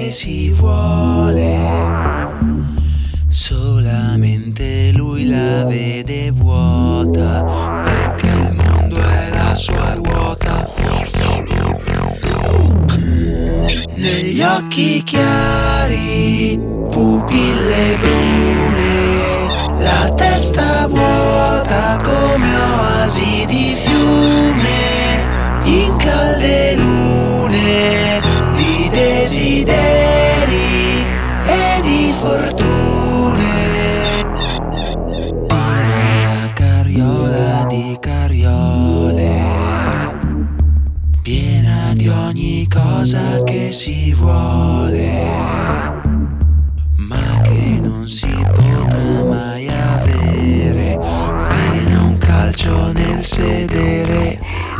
che si vuole. Solamente lui la vede vuota, perché il mondo è la sua ruota. Negli occhi chiari, pupille brune, la testa vuota come oasi di fiume, in calde lune di desideri e di fortune. Una carriola di carriole, piena di ogni cosa che si vuole, ma che non si potrà mai avere. Pena un calcio nel sedere.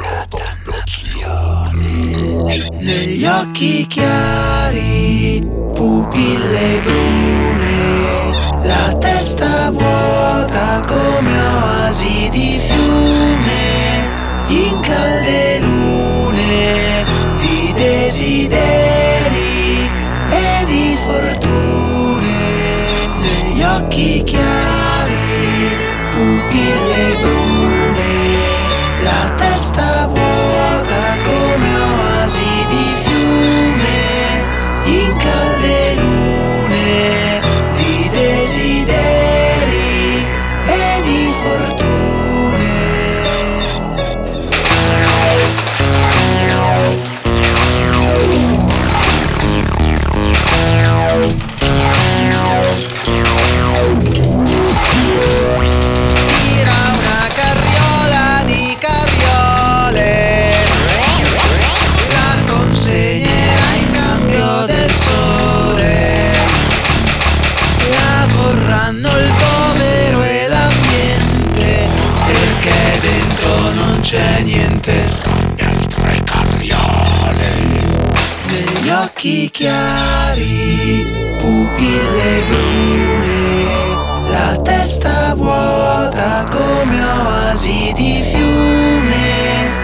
Negli occhi chiari, pupille brune, la testa vuota come oasi di fiume, in calde lune di desideri e di fortune. Negli occhi chiari, pupille brune, la testa vuota come oasi di fiume, in calde lune di desideri e di fortune. Tira una carriola di carriole, la consegnerà in cambio del sole. La vorranno il povero e l'ambiente, perché dentro non c'è niente. Altre carriole. Negli occhi chiari, pupille brune, la testa vuota come oasi di fiume,